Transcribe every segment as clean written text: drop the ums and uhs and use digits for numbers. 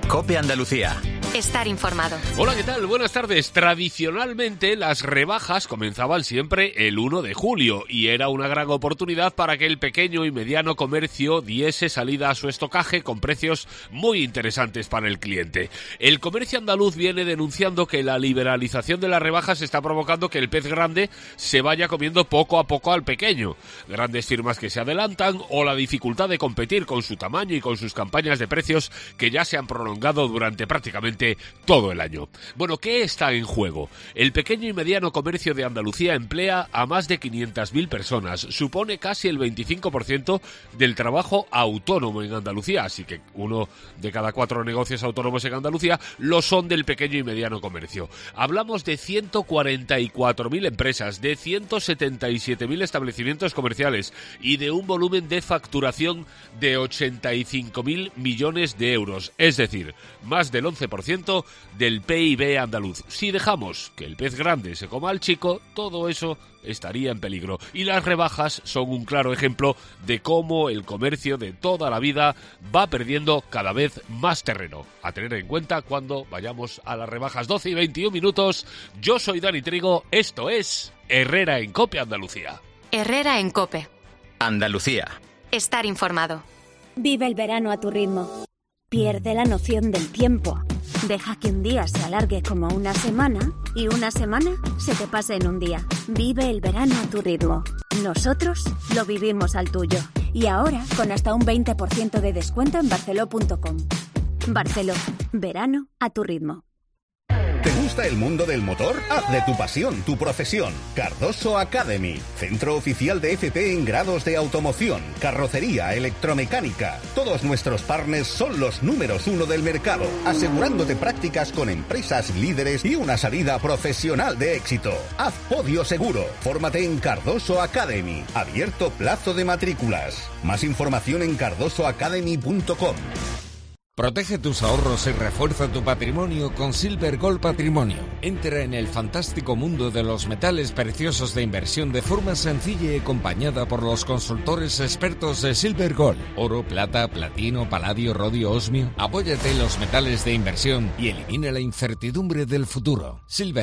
COPE Andalucía. Estar informado. Hola, ¿qué tal? Buenas tardes. Tradicionalmente las rebajas comenzaban siempre el 1 de julio y era una gran oportunidad para que el pequeño y mediano comercio diese salida a su estocaje con precios muy interesantes para el cliente. El comercio andaluz viene denunciando que la liberalización de las rebajas está provocando que el pez grande se vaya comiendo poco a poco al pequeño. Grandes firmas que se adelantan o la dificultad de competir con su tamaño y con sus campañas de precios que ya se han prolongado durante prácticamente todo el año. Bueno, ¿qué está en juego? El pequeño y mediano comercio de Andalucía emplea a más de 500.000 personas. Supone casi el 25% del trabajo autónomo en Andalucía, así que 1 de cada 4 negocios autónomos en Andalucía lo son del pequeño y mediano comercio. Hablamos de 144.000 empresas, de 177.000 establecimientos comerciales y de un volumen de facturación de 85.000 millones de euros, es decir, más del 11% del PIB andaluz. Si dejamos que el pez grande se coma al chico, todo eso estaría en peligro. Y las rebajas son un claro ejemplo de cómo el comercio de toda la vida va perdiendo cada vez más terreno. A tener en cuenta cuando vayamos a las rebajas. 12 y 21 minutos. Yo soy Dani Trigo. Esto es Herrera en COPE Andalucía. Herrera en COPE Andalucía. Estar informado. Vive el verano a tu ritmo. Pierde la noción del tiempo. Deja que un día se alargue como una semana y una semana se te pase en un día. Vive el verano a tu ritmo. Nosotros lo vivimos al tuyo. Y ahora con hasta un 20% de descuento en barceló.com. Barceló. Verano a tu ritmo. ¿Te gusta el mundo del motor? Haz de tu pasión tu profesión. Cardoso Academy, centro oficial de FP en grados de automoción, carrocería, electromecánica. Todos nuestros partners son los números 1 del mercado, asegurándote prácticas con empresas líderes y una salida profesional de éxito. Haz podio seguro. Fórmate en Cardoso Academy. Abierto plazo de matrículas. Más información en cardosoacademy.com. Protege tus ahorros y refuerza tu patrimonio con Silver Gold Patrimonio. Entra en el fantástico mundo de los metales preciosos de inversión de forma sencilla y acompañada por los consultores expertos de Silver Gold. Oro, plata, platino, paladio, rodio, osmio. Apóyate en los metales de inversión y elimina la incertidumbre del futuro.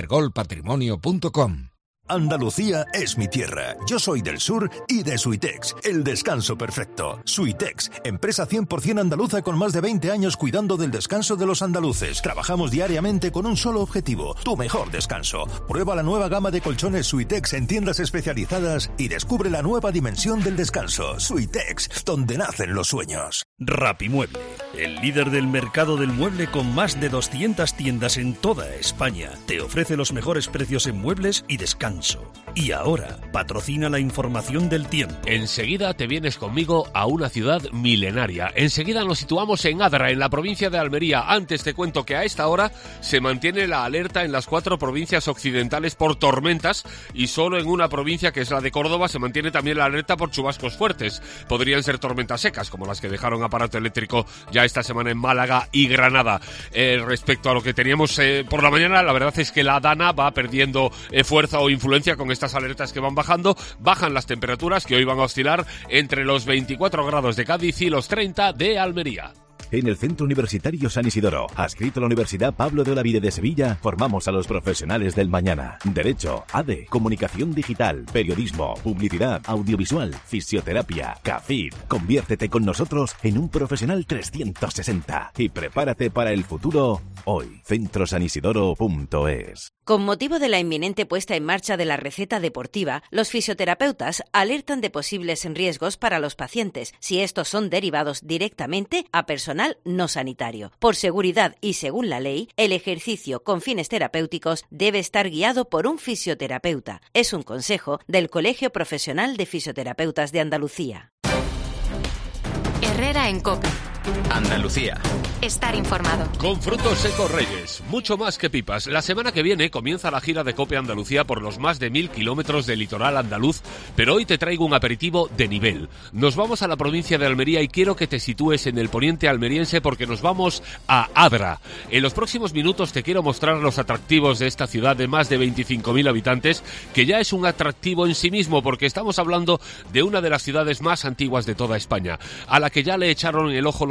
silvergoldpatrimonio.com. Andalucía es mi tierra. Yo soy del sur y de Suitex, el descanso perfecto. Suitex, empresa 100% andaluza con más de 20 años cuidando del descanso de los andaluces. Trabajamos diariamente con un solo objetivo, tu mejor descanso. Prueba la nueva gama de colchones Suitex en tiendas especializadas y descubre la nueva dimensión del descanso. Suitex, donde nacen los sueños. Rapimueble, el líder del mercado del mueble con más de 200 tiendas en toda España, te ofrece los mejores precios en muebles y descanso. Y ahora patrocina la información del tiempo. Enseguida te vienes conmigo a una ciudad milenaria. Enseguida nos situamos en Adra, en la provincia de Almería. Antes te cuento que a esta hora se mantiene la alerta en las 4 provincias occidentales por tormentas y solo en una provincia, que es la de Córdoba, se mantiene también la alerta por chubascos fuertes. Podrían ser tormentas secas, como las que dejaron aparato eléctrico ya esta semana en Málaga y Granada. Respecto a lo que teníamos por la mañana, la verdad es que la Dana va perdiendo fuerza o influencia con estas alertas que van bajando. Bajan las temperaturas, que hoy van a oscilar entre los 24 grados de Cádiz y los 30 de Almería. En el Centro Universitario San Isidoro, adscrito a la Universidad Pablo de Olavide de Sevilla, formamos a los profesionales del mañana. Derecho, ADE, comunicación digital, periodismo, publicidad, audiovisual, fisioterapia, CAFID. Conviértete con nosotros en un profesional 360 y prepárate para el futuro hoy. centrosanisidoro.es. Con motivo de la inminente puesta en marcha de la receta deportiva, los fisioterapeutas alertan de posibles riesgos para los pacientes si estos son derivados directamente a personal no sanitario. Por seguridad y según la ley, el ejercicio con fines terapéuticos debe estar guiado por un fisioterapeuta. Es un consejo del Colegio Profesional de Fisioterapeutas de Andalucía. Herrera en COPE Andalucía. Estar informado. Con Frutos Secos Reyes, mucho más que pipas. La semana que viene comienza la gira de COPE Andalucía por los más de 1000 kilómetros de litoral andaluz, pero hoy te traigo un aperitivo de nivel. Nos vamos a la provincia de Almería y quiero que te sitúes en el poniente almeriense porque nos vamos a Adra. En los próximos minutos te quiero mostrar los atractivos de esta ciudad de más de 25.000 habitantes, que ya es un atractivo en sí mismo porque estamos hablando de una de las ciudades más antiguas de toda España, a la que ya le echaron el ojo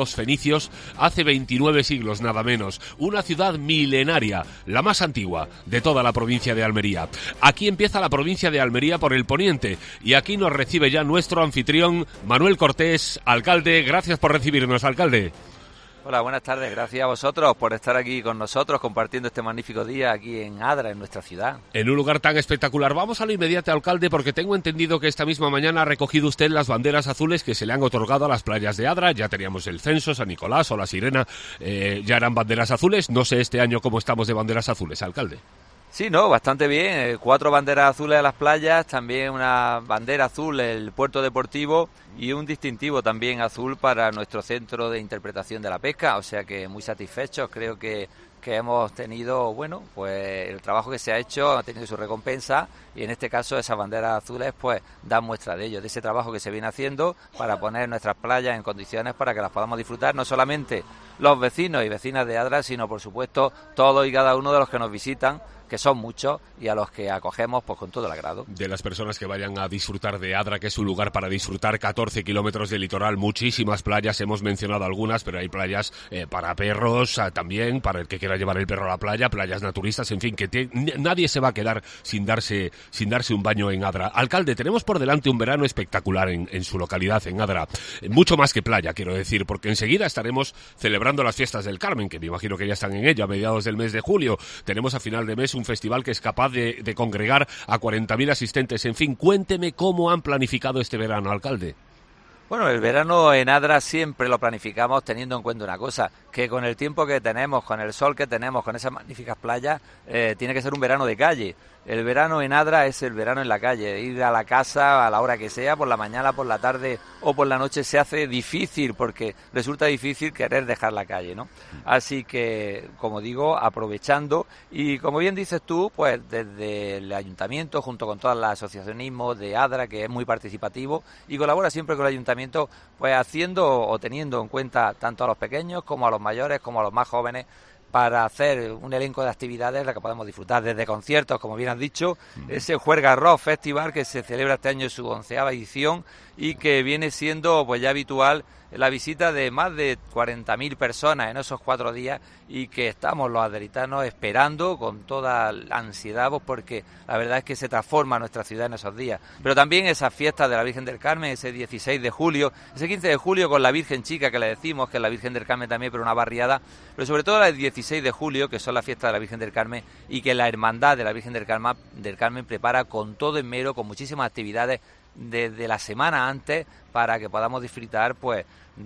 los fenicios hace 29 siglos nada menos. Una ciudad milenaria, la más antigua de toda la provincia de Almería. Aquí empieza la provincia de Almería por el poniente y aquí nos recibe ya nuestro anfitrión Manuel Cortés, alcalde. Gracias por recibirnos, alcalde. Hola, buenas tardes. Gracias a vosotros por estar aquí con nosotros compartiendo este magnífico día aquí en Adra, en nuestra ciudad. En un lugar tan espectacular. Vamos a lo inmediato, alcalde, porque tengo entendido que esta misma mañana ha recogido usted las banderas azules que se le han otorgado a las playas de Adra. Ya teníamos el Censo, San Nicolás o La Sirena, ya eran banderas azules. No sé este año cómo estamos de banderas azules, alcalde. Sí, no, bastante bien. 4 banderas azules a las playas, también una bandera azul el puerto deportivo y un distintivo también azul para nuestro centro de interpretación de la pesca. O sea que muy satisfechos, creo que hemos tenido, bueno, pues el trabajo que se ha hecho ha tenido su recompensa y en este caso esas banderas azules pues dan muestra de ello, de ese trabajo que se viene haciendo para poner nuestras playas en condiciones para que las podamos disfrutar, no solamente los vecinos y vecinas de Adra, sino por supuesto todos y cada uno de los que nos visitan, que son muchos y a los que acogemos pues con todo el agrado. De las personas que vayan a disfrutar de Adra, que es un lugar para disfrutar, 14 kilómetros de litoral, muchísimas playas, hemos mencionado algunas, pero hay playas para perros también, para el que quiera llevar el perro a la playa, playas naturistas, en fin, que nadie se va a quedar sin darse un baño en Adra. Alcalde, tenemos por delante un verano espectacular en su localidad, en Adra, mucho más que playa, quiero decir, porque enseguida estaremos celebrando las fiestas del Carmen, que me imagino que ya están en ello, a mediados del mes de julio. Tenemos a final de mes un festival que es capaz de congregar a 40.000 asistentes. En fin, cuénteme cómo han planificado este verano, alcalde. Bueno, el verano en Adra siempre lo planificamos teniendo en cuenta una cosa, que con el tiempo que tenemos, con el sol que tenemos, con esas magníficas playas, tiene que ser un verano de calle. El verano en Adra es el verano en la calle, ir a la casa a la hora que sea, por la mañana, por la tarde o por la noche se hace difícil porque resulta difícil querer dejar la calle, ¿no? Así que, como digo, aprovechando y como bien dices tú, pues desde el ayuntamiento junto con todo el asociacionismo de Adra, que es muy participativo y colabora siempre con el ayuntamiento, pues haciendo o teniendo en cuenta tanto a los pequeños como a los mayores como a los más jóvenes, para hacer un elenco de actividades en las que podemos disfrutar, desde conciertos, como bien has dicho, ese Juerga Rock Festival que se celebra este año en su 11ª edición y que viene siendo pues ya habitual la visita de más de 40.000 personas en esos 4 días y que estamos los aderitanos esperando con toda la ansiedad, pues porque la verdad es que se transforma nuestra ciudad en esos días. Pero también esas fiestas de la Virgen del Carmen, ese 16 de julio, ese 15 de julio con la Virgen Chica, que le decimos que es la Virgen del Carmen también, pero una barriada, pero sobre todo el 16 de julio, que son las fiestas de la Virgen del Carmen y que la Hermandad de la Virgen del Carmen prepara con todo en mero, con muchísimas actividades desde la semana antes para que podamos disfrutar pues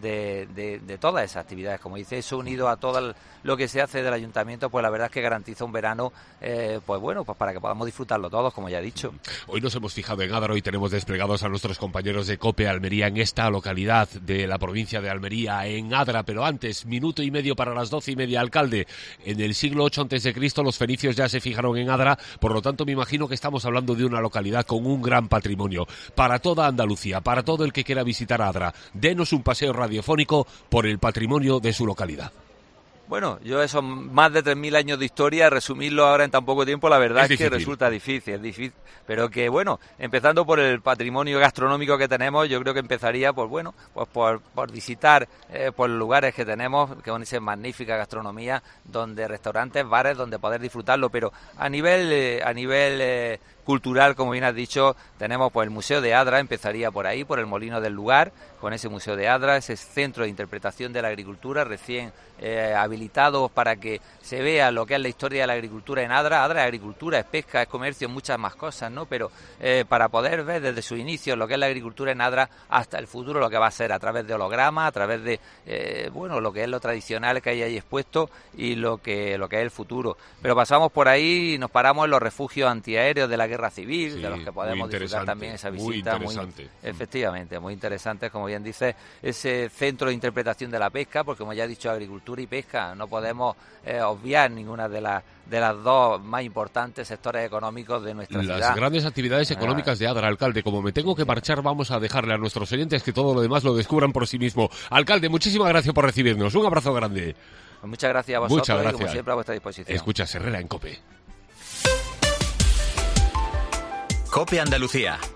de todas esas actividades. Como dice, eso unido a todo lo que se hace del ayuntamiento, pues la verdad es que garantiza un verano pues bueno, pues para que podamos disfrutarlo todos, como ya he dicho. Hoy nos hemos fijado en Adra, hoy tenemos desplegados a nuestros compañeros de COPE Almería en esta localidad de la provincia de Almería, en Adra, pero antes, minuto y medio para las 12:30, alcalde. En el siglo VIII a.C. los fenicios ya se fijaron en Adra, por lo tanto me imagino que estamos hablando de una localidad con un gran patrimonio. Para toda Andalucía, para todo el que quiera visitar Adra, denos un paseo radiofónico por el patrimonio de su localidad. Bueno, yo esos más de 3.000 años de historia, resumirlo ahora en tan poco tiempo, la verdad es que resulta difícil, pero que bueno, empezando por el patrimonio gastronómico que tenemos, yo creo que empezaría pues bueno, pues por visitar por lugares que tenemos, que son esa magnífica gastronomía, donde restaurantes, bares, donde poder disfrutarlo, pero a nivel cultural, como bien has dicho, tenemos pues el Museo de Adra, empezaría por ahí, por el molino del lugar, con ese Museo de Adra, ese centro de interpretación de la agricultura recién habilitado para que se vea lo que es la historia de la agricultura en Adra. Adra es agricultura, es pesca, es comercio, muchas más cosas, ¿no? Pero para poder ver desde su inicio lo que es la agricultura en Adra hasta el futuro, lo que va a ser a través de hologramas, a través de bueno, lo que es lo tradicional que hay ahí expuesto y lo que es el futuro. Pero pasamos por ahí y nos paramos en los refugios antiaéreos de la guerra civil, sí, de los que podemos disfrutar también esa visita. Efectivamente, muy interesante, como bien dice, ese centro de interpretación de la pesca, porque como ya he dicho, agricultura y pesca, no podemos obviar ninguna de las dos más importantes sectores económicos de nuestra ciudad. Las grandes actividades económicas de Adra, alcalde. Como me tengo que marchar, vamos a dejarle a nuestros oyentes que todo lo demás lo descubran por sí mismo. Alcalde, muchísimas gracias por recibirnos. Un abrazo grande. Pues muchas gracias a vosotros. Muchas gracias. Y como siempre a vuestra disposición. Escucha Herrera en COPE. COPE Andalucía.